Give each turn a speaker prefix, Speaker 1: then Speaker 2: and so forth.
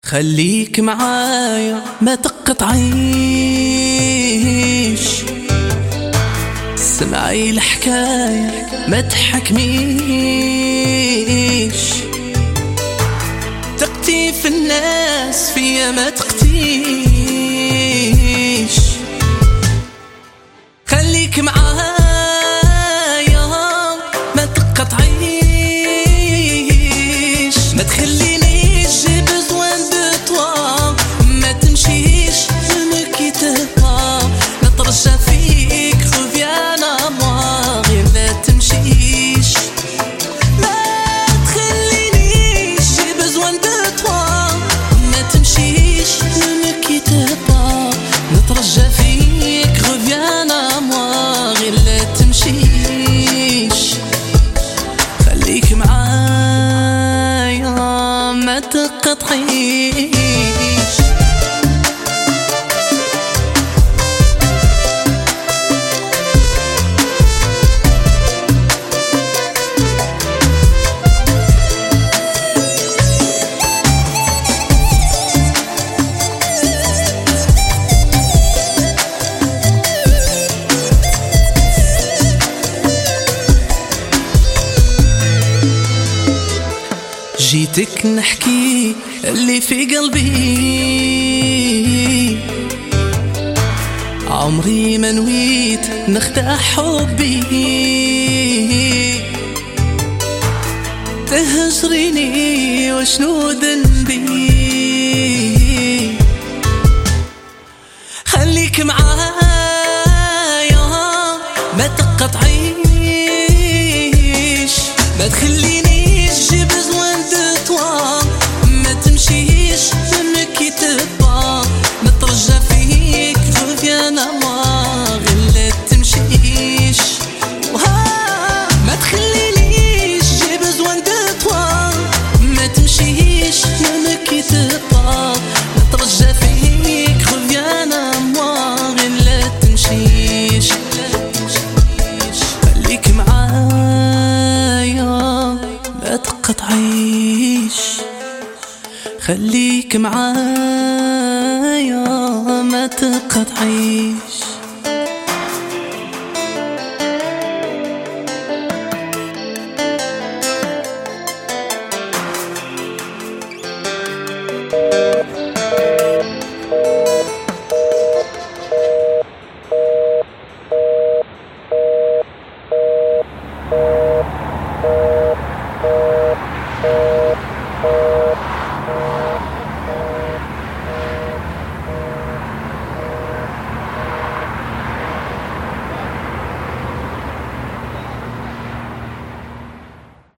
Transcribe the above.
Speaker 1: خليك معايا ما تقطعيش، سمعي الحكاية ما تحكميش، تقتي في الناس فيا ما تقتيش. خليك معايا ما تقطعيش، ما تخلينيش جي بزوان دو توا، ما تمشيش مكتبها، نترجى فيك خوفيان اموا، غير ما تمشيش، ما تخلينيش جي بزوان دو توا، ما تمشيش مكتبها، نترجى فيك خوفيان اموا، غير لا تمشيش. خليك معايا ما تقطعيش. جيتك نحكي اللي في قلبي، عمري ما نويت نخدع حبي، تهجريني وشنو ذنبي. خليك معايا ما تقطعيش، ما تخلينيش جي بزوان دو توا، ما تمشيش مكتبا، نترجى فيك خوفيان اموا، غير لا تمشيش. ما تخلينيش جي بزوان دو توا، ما تمشيش مكتبا، نترجى فيك خوفيان اموا، غير لا تمشيش. خليك معايا ما تقطعيش، خليك معايا ما تقطعيش.